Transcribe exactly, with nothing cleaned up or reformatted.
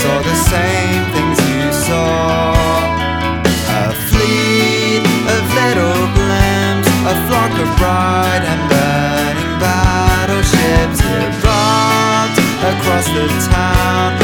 saw the same things you saw. A fleet of little blimps, a flock of bright and burning battleships erupt across the town.